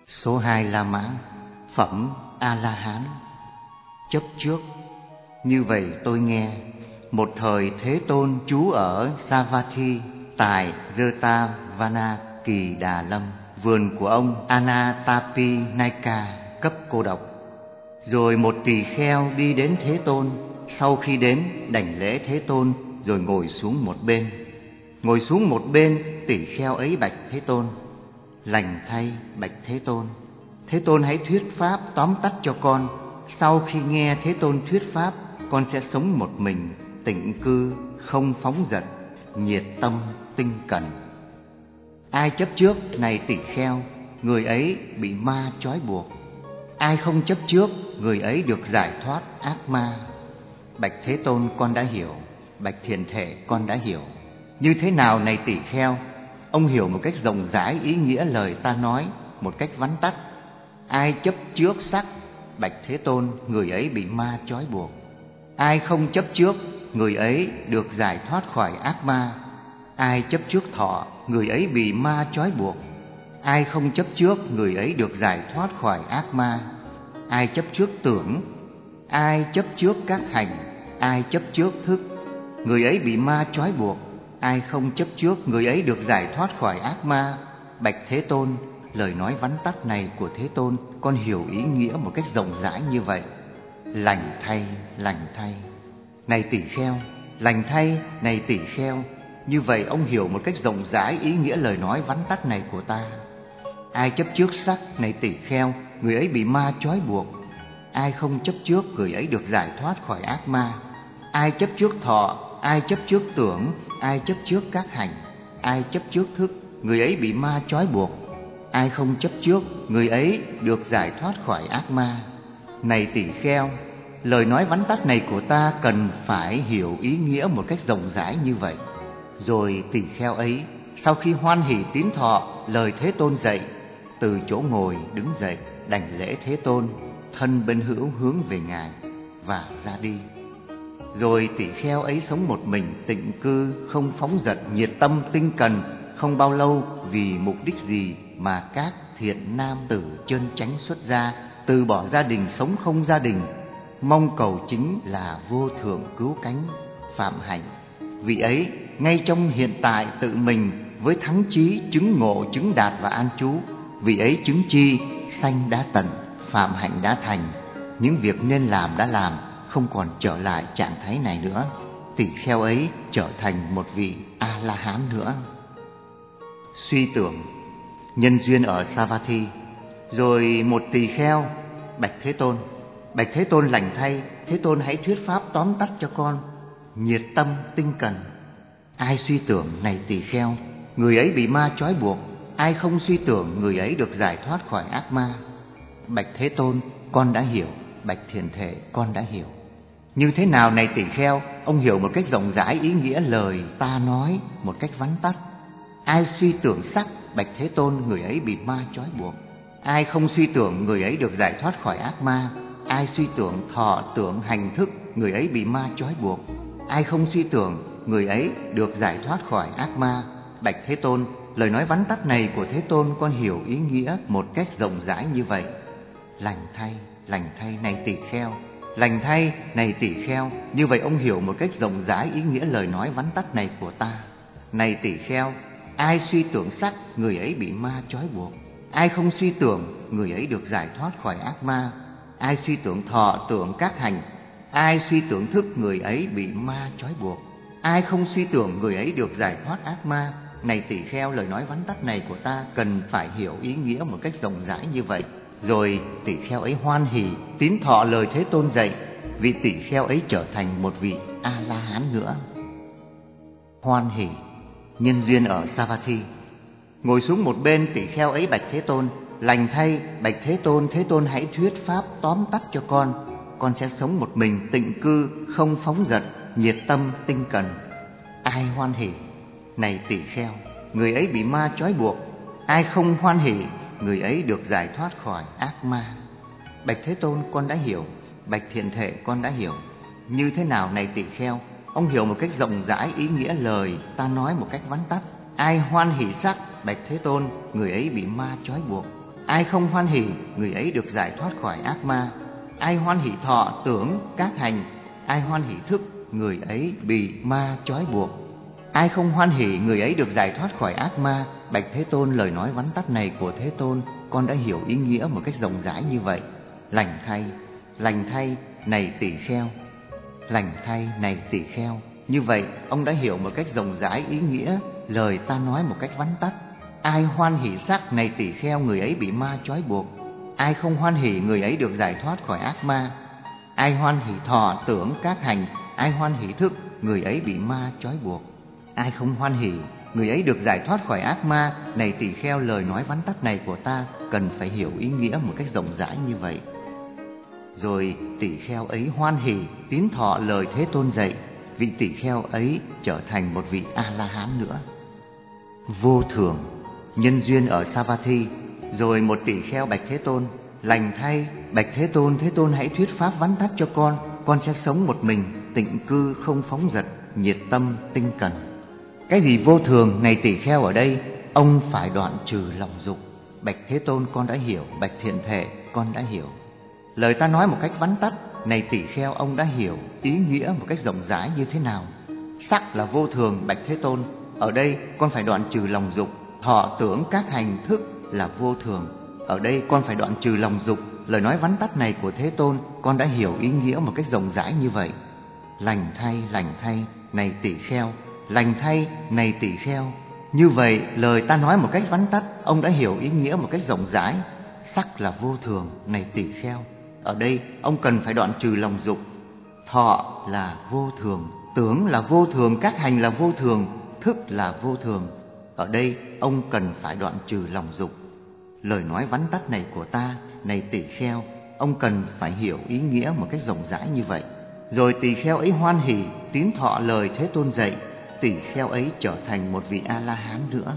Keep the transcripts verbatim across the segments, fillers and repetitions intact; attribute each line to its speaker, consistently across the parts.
Speaker 1: Số hai La Mã, phẩm A-la-hán. Chấp trước. Như vậy tôi nghe, một thời Thế Tôn trú ở Savatthi tại Jetavana Kỳ Đà Lâm, vườn của ông Anatapinayka cấp cô độc. Rồi một tỳ kheo đi đến Thế Tôn, sau khi đến đảnh lễ Thế Tôn rồi ngồi xuống một bên. Ngồi xuống một bên, tỳ kheo ấy bạch Thế Tôn: Lành thay, bạch Thế Tôn, Thế Tôn hãy thuyết pháp tóm tắt cho con. Sau khi nghe Thế Tôn thuyết pháp, con sẽ sống một mình, tịnh cư, không phóng dật, nhiệt tâm, tinh cần. Ai chấp trước, này tỳ kheo, người ấy bị ma trói buộc. Ai không chấp trước, người ấy được giải thoát ác ma. Bạch Thế Tôn, con đã hiểu. Bạch Thiện Thể, con đã hiểu. Như thế nào, này tỳ kheo? Ông hiểu một cách rộng rãi ý nghĩa lời ta nói, một cách vắn tắt. Ai chấp trước sắc, bạch Thế Tôn, người ấy bị ma trói buộc. Ai không chấp trước, người ấy được giải thoát khỏi ác ma. Ai chấp trước thọ, người ấy bị ma trói buộc. Ai không chấp trước, người ấy được giải thoát khỏi ác ma. Ai chấp trước tưởng, ai chấp trước các hành, ai chấp trước thức, người ấy bị ma trói buộc. Ai không chấp trước, người ấy được giải thoát khỏi ác ma. Bạch Thế Tôn, lời nói vắn tắt này của Thế Tôn, con hiểu ý nghĩa một cách rộng rãi như vậy. Lành thay, lành thay, này tỳ kheo. Lành thay, này tỳ kheo. Như vậy ông hiểu một cách rộng rãi ý nghĩa lời nói vắn tắt này của ta. Ai chấp trước sắc, này tỳ kheo, người ấy bị ma trói buộc. Ai không chấp trước, người ấy được giải thoát khỏi ác ma. Ai chấp trước thọ, ai chấp trước tưởng, ai chấp trước các hành, ai chấp trước thức, người ấy bị ma trói buộc. Ai không chấp trước, người ấy được giải thoát khỏi ác ma. Này tỳ kheo, lời nói vắn tắt này của ta cần phải hiểu ý nghĩa một cách rộng rãi như vậy. Rồi tỳ kheo ấy, sau khi hoan hỉ tín thọ lời Thế Tôn dạy, từ chỗ ngồi đứng dậy, đảnh lễ Thế Tôn, thân bên hữu hướng về Ngài và ra đi. Rồi tỳ kheo ấy sống một mình, tịnh cư, không phóng dật, nhiệt tâm, tinh cần. Không bao lâu, vì mục đích gì mà các thiện nam tử chân chánh xuất gia, từ bỏ gia đình, sống không gia đình, mong cầu chính là vô thượng cứu cánh, phạm hạnh. Vị ấy ngay trong hiện tại tự mình, với thắng chí chứng ngộ, chứng đạt và an trú. Vị ấy chứng chi, sanh đã tận, phạm hạnh đã thành. Những việc nên làm đã làm, không còn trở lại trạng thái này nữa. Tỳ kheo ấy trở thành một vị A-la-hán nữa. Suy tưởng. Nhân duyên ở Savatthi. Rồi một tỳ kheo bạch Thế Tôn: Bạch Thế Tôn, lành thay, Thế Tôn hãy thuyết pháp tóm tắt cho con. Nhiệt tâm, tinh cần. Ai suy tưởng, này tỳ kheo, người ấy bị ma trói buộc. Ai không suy tưởng, người ấy được giải thoát khỏi ác ma. Bạch Thế Tôn, con đã hiểu. Bạch Thiện Thể, con đã hiểu. Như thế nào, này tỳ kheo? Ông hiểu một cách rộng rãi ý nghĩa lời ta nói một cách vắn tắt. Ai suy tưởng sắc, bạch Thế Tôn, người ấy bị ma trói buộc. Ai không suy tưởng, người ấy được giải thoát khỏi ác ma. Ai suy tưởng thọ, tưởng, hành, thức, người ấy bị ma trói buộc. Ai không suy tưởng, người ấy được giải thoát khỏi ác ma. Bạch Thế Tôn, lời nói vắn tắt này của Thế Tôn, con hiểu ý nghĩa một cách rộng rãi như vậy. Lành thay, lành thay, này tỳ kheo. Lành thay, này tỳ kheo. Như vậy ông hiểu một cách rộng rãi ý nghĩa lời nói vắn tắt này của ta. Này tỳ kheo, ai suy tưởng sắc, người ấy bị ma trói buộc. Ai không suy tưởng, người ấy được giải thoát khỏi ác ma. Ai suy tưởng thọ, tưởng, các hành, ai suy tưởng thức, người ấy bị ma trói buộc. Ai không suy tưởng, người ấy được giải thoát ác ma. Này tỳ kheo, lời nói vắn tắt này của ta cần phải hiểu ý nghĩa một cách rộng rãi như vậy. Rồi tỳ kheo ấy hoan hỉ tín thọ lời Thế Tôn dạy. Vị tỳ kheo ấy trở thành một vị A-la-hán nữa. Hoan hỉ. Nhân duyên ở Savatthi. Ngồi xuống một bên, tỳ kheo ấy bạch Thế Tôn: Lành thay, bạch Thế Tôn, Thế Tôn hãy thuyết pháp tóm tắt cho con. Con sẽ sống một mình, tịnh cư, không phóng dật, nhiệt tâm, tinh cần. Ai hoan hỉ? Này tỳ kheo, người ấy bị ma trói buộc. Ai không hoan hỉ, người ấy được giải thoát khỏi ác ma. Bạch Thế Tôn, con đã hiểu. Bạch Thiện Thể, con đã hiểu. Như thế nào, này tỳ kheo? Ông hiểu một cách rộng rãi ý nghĩa lời ta nói một cách vắn tắt. Ai hoan hỷ sắc, bạch Thế Tôn, người ấy bị ma trói buộc. Ai không hoan hỉ, người ấy được giải thoát khỏi ác ma. Ai hoan hỉ thọ tưởng các hành, ai hoan hỉ thức, người ấy bị ma trói buộc. Ai không hoan hỉ, người ấy được giải thoát khỏi ác ma. Bạch Thế Tôn, lời nói vắn tắt này của Thế Tôn con đã hiểu ý nghĩa một cách rộng rãi như vậy. Lành thay, lành thay này tỳ kheo, lành thay này tỳ kheo. Như vậy ông đã hiểu một cách rộng rãi ý nghĩa lời ta nói một cách vắn tắt. Ai hoan hỉ sắc này tỳ kheo, người ấy bị ma trói buộc. Ai không hoan hỉ, người ấy được giải thoát khỏi ác ma. Ai hoan hỉ thọ tưởng các hành, ai hoan hỉ thức, người ấy bị ma trói buộc. Ai không hoan hỉ, người ấy được giải thoát khỏi ác ma. Này tỳ kheo, lời nói vắn tắt này của ta cần phải hiểu ý nghĩa một cách rộng rãi như vậy. Rồi tỳ kheo ấy hoan hỉ tín thọ lời Thế Tôn dạy. Vị tỳ kheo ấy trở thành một vị A-la-hán nữa. Vô thường, nhân duyên ở Savatthi. Rồi một tỳ kheo bạch Thế Tôn: lành thay, bạch Thế Tôn, Thế Tôn hãy thuyết pháp vắn tắt cho con. Con sẽ sống một mình, tịnh cư, không phóng dật, nhiệt tâm, tinh cần. Cái gì vô thường? Này tỳ kheo, ở đây ông phải đoạn trừ lòng dục. Bạch Thế Tôn, con đã hiểu. Bạch Thiện Thệ, con đã hiểu. Lời ta nói một cách vắn tắt. Này tỳ kheo, ông đã hiểu ý nghĩa một cách rộng rãi như thế nào? Sắc là vô thường. Bạch Thế Tôn, ở đây con phải đoạn trừ lòng dục. Thọ tưởng các hành thức là vô thường. Ở đây con phải đoạn trừ lòng dục. Lời nói vắn tắt này của Thế Tôn con đã hiểu ý nghĩa một cách rộng rãi như vậy. Lành thay, lành thay này tỳ kheo, lành thay này tỳ kheo. Như vậy lời ta nói một cách vắn tắt, ông đã hiểu ý nghĩa một cách rộng rãi. Sắc là vô thường. Này tỳ kheo, ở đây ông cần phải đoạn trừ lòng dục. Thọ là vô thường, tưởng là vô thường, các hành là vô thường, thức là vô thường. Ở đây ông cần phải đoạn trừ lòng dục. Lời nói vắn tắt này của ta, này tỳ kheo, ông cần phải hiểu ý nghĩa một cách rộng rãi như vậy. Rồi tỳ kheo ấy hoan hỉ tín thọ lời Thế Tôn dạy. Tỳ kheo ấy trở thành một vị A-la-hán nữa.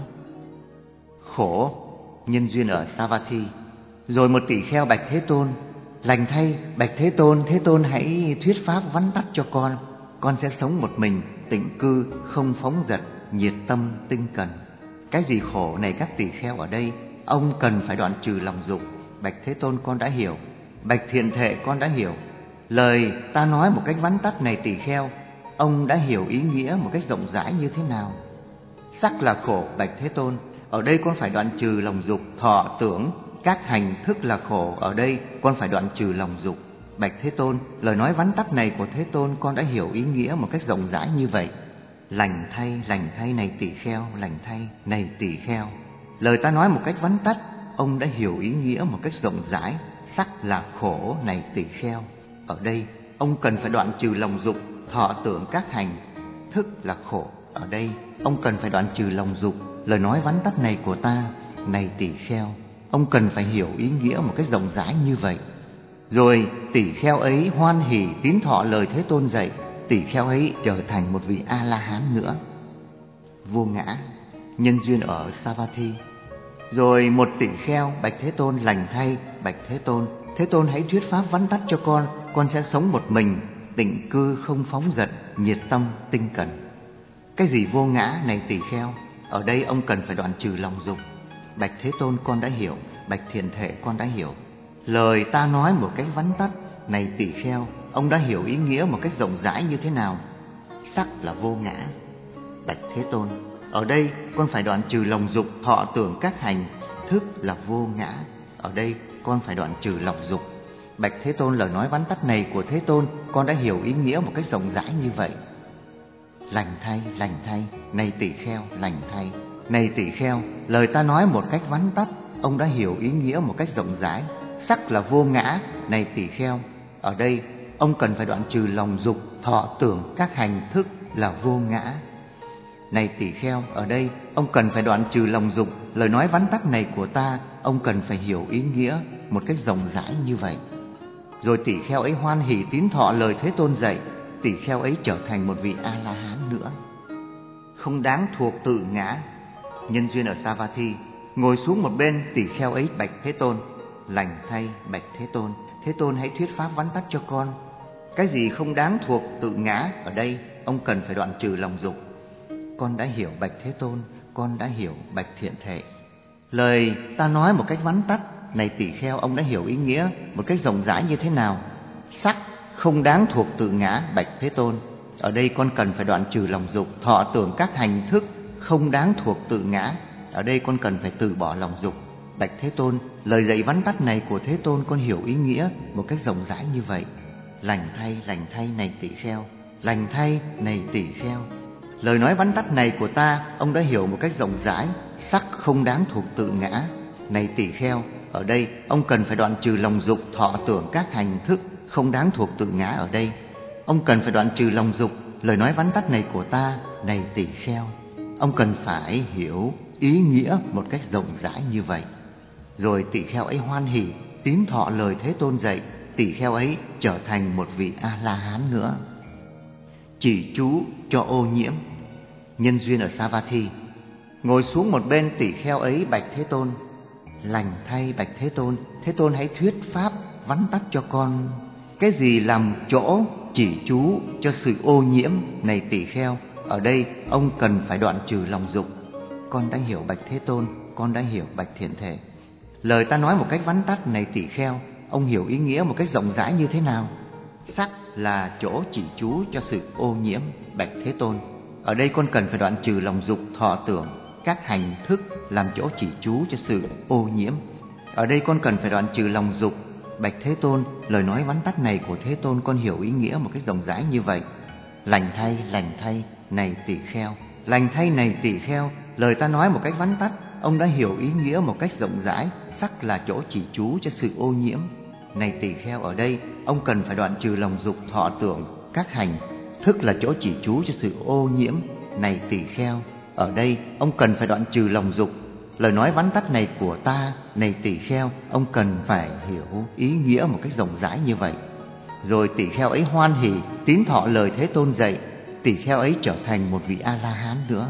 Speaker 1: Khổ, nhân duyên ở Savatthi. Rồi một tỳ kheo bạch Thế Tôn: lành thay, bạch Thế Tôn, Thế Tôn hãy thuyết pháp vắn tắt cho con. Con sẽ sống một mình, tịnh cư, không phóng dật, nhiệt tâm, tinh cần. Cái gì khổ? Này các tỳ kheo, ở đây ông cần phải đoạn trừ lòng dục. Bạch Thế Tôn, con đã hiểu. Bạch Thiện Thệ, con đã hiểu. Lời ta nói một cách vắn tắt này tỳ kheo, ông đã hiểu ý nghĩa một cách rộng rãi như thế nào? Sắc là khổ. Bạch Thế Tôn, ở đây con phải đoạn trừ lòng dục. Thọ tưởng các hành thức là khổ. Ở đây con phải đoạn trừ lòng dục. Bạch Thế Tôn, lời nói vắn tắt này của Thế Tôn con đã hiểu ý nghĩa một cách rộng rãi như vậy. Lành thay, lành thay này tỳ kheo, lành thay này tỳ kheo. Lời ta nói một cách vắn tắt, ông đã hiểu ý nghĩa một cách rộng rãi. Sắc là khổ. Này tỳ kheo, ở đây ông cần phải đoạn trừ lòng dục. Thọ tưởng các hành thức là khổ. Ở đây ông cần phải đoạn trừ lòng dục. Lời nói vắn tắt này của ta, này tỳ kheo, ông cần phải hiểu ý nghĩa một cách rộng rãi như vậy. Rồi tỳ kheo ấy hoan hỉ tín thọ lời Thế Tôn dạy. Tỳ kheo ấy trở thành một vị A-la-hán nữa. Vô ngã, nhân duyên ở Savatthi. Rồi một tỳ kheo bạch Thế Tôn: lành thay, bạch Thế Tôn, Thế Tôn hãy thuyết pháp vắn tắt cho con. Con sẽ sống một mình, tịnh cư, không phóng dật, nhiệt tâm, tinh cần. Cái gì vô ngã? Này tỳ kheo, ở đây ông cần phải đoạn trừ lòng dục. Bạch Thế Tôn, con đã hiểu. Bạch Thiện Thệ, con đã hiểu. Lời ta nói một cách vắn tắt, này tỳ kheo, ông đã hiểu ý nghĩa một cách rộng rãi như thế nào? Sắc là vô ngã. Bạch Thế Tôn, ở đây con phải đoạn trừ lòng dục. Thọ tưởng các hành thức là vô ngã. Ở đây con phải đoạn trừ lòng dục. Bạch Thế Tôn, lời nói vắn tắt này của Thế Tôn con đã hiểu ý nghĩa một cách rộng rãi như vậy. Lành thay, lành thay này tỳ kheo, lành thay này tỳ kheo. Lời ta nói một cách vắn tắt, ông đã hiểu ý nghĩa một cách rộng rãi. Sắc là vô ngã. Này tỳ kheo, ở đây ông cần phải đoạn trừ lòng dục. Thọ tưởng các hành thức là vô ngã. Này tỳ kheo, ở đây ông cần phải đoạn trừ lòng dục. Lời nói vắn tắt này của ta, ông cần phải hiểu ý nghĩa một cách rộng rãi như vậy. Rồi tỳ kheo ấy hoan hỉ tín thọ lời Thế Tôn dạy. Tỳ kheo ấy trở thành một vị A-la-hán nữa. Không đáng thuộc tự ngã, nhân duyên ở Savatthi. Ngồi xuống một bên, tỳ kheo ấy bạch Thế Tôn: lành thay, bạch Thế Tôn, Thế Tôn hãy thuyết pháp vắn tắt cho con. Cái gì không đáng thuộc tự ngã? Ở đây ông cần phải đoạn trừ lòng dục. Con đã hiểu. Bạch Thế Tôn, con đã hiểu. Bạch Thiện Thệ, lời ta nói một cách vắn tắt, này tỳ kheo, ông đã hiểu ý nghĩa một cách rộng rãi như thế nào? Sắc không đáng thuộc tự ngã, bạch Thế Tôn. Ở đây con cần phải đoạn trừ lòng dục, thọ tưởng các hành thức không đáng thuộc tự ngã. Ở đây con cần phải từ bỏ lòng dục, bạch Thế Tôn. Lời dạy vắn tắt này của Thế Tôn con hiểu ý nghĩa một cách rộng rãi như vậy. Lành thay, lành thay này tỳ kheo, lành thay này tỳ kheo. Lời nói vắn tắt này của ta, ông đã hiểu một cách rộng rãi. Sắc không đáng thuộc tự ngã, này tỳ kheo. Ở đây ông cần phải đoạn trừ lòng dục, thọ tưởng các hành thức không đáng thuộc tự ngã. Ở đây ông cần phải đoạn trừ lòng dục. Lời nói vắn tắt này của ta, này tỳ kheo, ông cần phải hiểu ý nghĩa một cách rộng rãi như vậy. Rồi tỳ kheo ấy hoan hỉ tín thọ lời Thế Tôn dạy. Tỳ kheo ấy trở thành một vị A-la-hán nữa. Chỉ chú cho ô nhiễm. Nhân duyên ở Savatthi. Ngồi xuống một bên, tỳ kheo ấy bạch Thế Tôn: lành thay bạch Thế Tôn, Thế Tôn hãy thuyết pháp vắn tắt cho con. Cái gì làm chỗ chỉ chú cho sự ô nhiễm, này tỳ kheo? Ở đây ông cần phải đoạn trừ lòng dục. Con đã hiểu bạch Thế Tôn, con đã hiểu bạch Thiện Thể. Lời ta nói một cách vắn tắt, này tỳ kheo, ông hiểu ý nghĩa một cách rộng rãi như thế nào? Sắc là chỗ chỉ chú cho sự ô nhiễm, bạch Thế Tôn. Ở đây con cần phải đoạn trừ lòng dục, thọ tưởng các hành thức làm chỗ chỉ chú cho sự ô nhiễm. Ở đây con cần phải đoạn trừ lòng dục, bạch Thế Tôn. Lời nói vắn tắt này của Thế Tôn con hiểu ý nghĩa một cách rộng rãi như vậy. Lành thay, lành thay này tỳ kheo, lành thay này tỳ kheo. Lời ta nói một cách vắn tắt, ông đã hiểu ý nghĩa một cách rộng rãi. Sắc là chỗ chỉ chú cho sự ô nhiễm, này tỳ kheo. Ở đây ông cần phải đoạn trừ lòng dục, thọ tưởng các hành thức là chỗ chỉ chú cho sự ô nhiễm, này tỳ kheo. Ở đây ông cần phải đoạn trừ lòng dục. Lời nói vắn tắt này của ta, này tỳ kheo, ông cần phải hiểu ý nghĩa một cách rộng rãi như vậy. Rồi tỳ kheo ấy hoan hỉ tín thọ lời Thế Tôn dạy. Tỳ kheo ấy trở thành một vị A-la-hán nữa.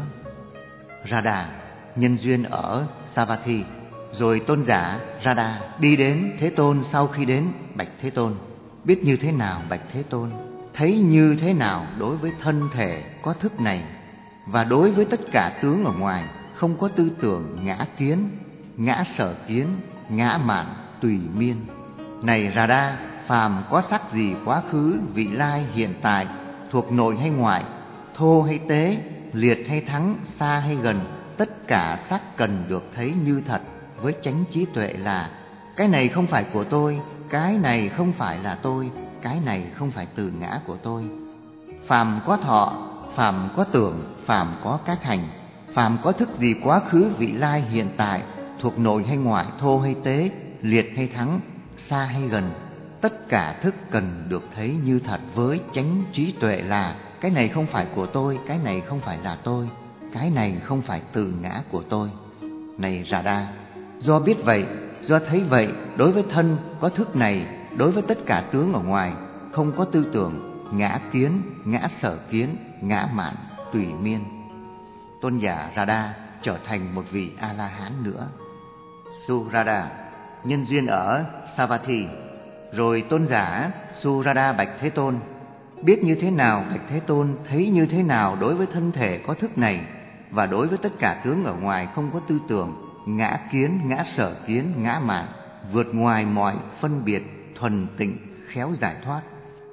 Speaker 1: Radha. Nhân duyên ở Savatthi. Rồi tôn giả Radha đi đến Thế Tôn. Sau khi đến bạch Thế Tôn: biết như thế nào bạch Thế Tôn? Thấy như thế nào đối với thân thể có thức này, và đối với tất cả tướng ở ngoài, không có tư tưởng ngã kiến, ngã sở kiến, ngã mạn, tùy miên. Này Radha, phàm có sắc gì quá khứ, vị lai, hiện tại, thuộc nội hay ngoại, thô hay tế, liệt hay thắng, xa hay gần, tất cả sắc cần được thấy như thật với chánh trí tuệ là: cái này không phải của tôi, cái này không phải là tôi, cái này không phải từ ngã của tôi. Phàm có thọ, phàm có tưởng, phàm có các hành, phàm có thức gì quá khứ, vị lai, hiện tại, thuộc nội hay ngoại, thô hay tế, liệt hay thắng, xa hay gần, tất cả thức cần được thấy như thật với chánh trí tuệ là: cái này không phải của tôi, cái này không phải là tôi, cái này không phải từ ngã của tôi. Này Radha, do biết vậy, do thấy vậy, đối với thân có thức này, đối với tất cả tướng ở ngoài, không có tư tưởng ngã kiến, ngã sở kiến, ngã mạn, tùy miên. Tôn giả Radha trở thành một vị A-la-hán nữa. Suradha. Nhân duyên ở Savatthi. Rồi tôn giả Suradha bạch Thế Tôn: biết như thế nào bạch Thế Tôn? Thấy như thế nào đối với thân thể có thức này, và đối với tất cả tướng ở ngoài, không có tư tưởng ngã kiến, ngã sở kiến, ngã mạn, vượt ngoài mọi phân biệt, thuần tịnh, khéo giải thoát.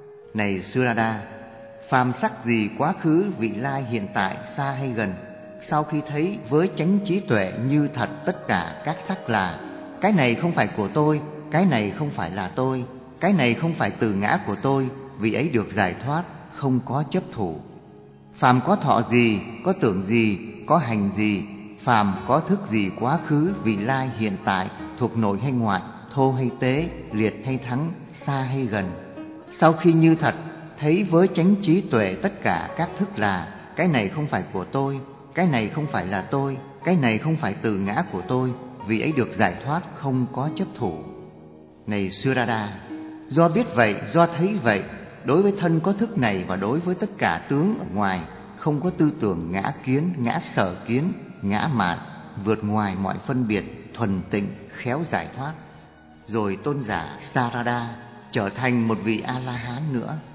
Speaker 1: Này Suradha, phàm sắc gì quá khứ, vị lai, hiện tại, xa hay gần, sau khi thấy với chánh trí tuệ như thật tất cả các sắc là: cái này không phải của tôi, cái này không phải là tôi, cái này không phải từ ngã của tôi, vị ấy được giải thoát, không có chấp thủ. Phàm có thọ gì, có tưởng gì, có hành gì, phàm có thức gì quá khứ, vị lai, hiện tại, thuộc nội hay ngoại, thô hay tế, liệt hay thắng, xa hay gần, sau khi như thật thấy với chánh trí tuệ tất cả các thức là: cái này không phải của tôi, cái này không phải là tôi, cái này không phải từ ngã của tôi, vị ấy được giải thoát, không có chấp thủ. Này Suradha, do biết vậy, do thấy vậy, đối với thân có thức này và đối với tất cả tướng ở ngoài, không có tư tưởng ngã kiến, ngã sở kiến, ngã mạn, vượt ngoài mọi phân biệt, thuần tịnh, khéo giải thoát. Rồi tôn giả Sarada trở thành một vị A-la-hán nữa.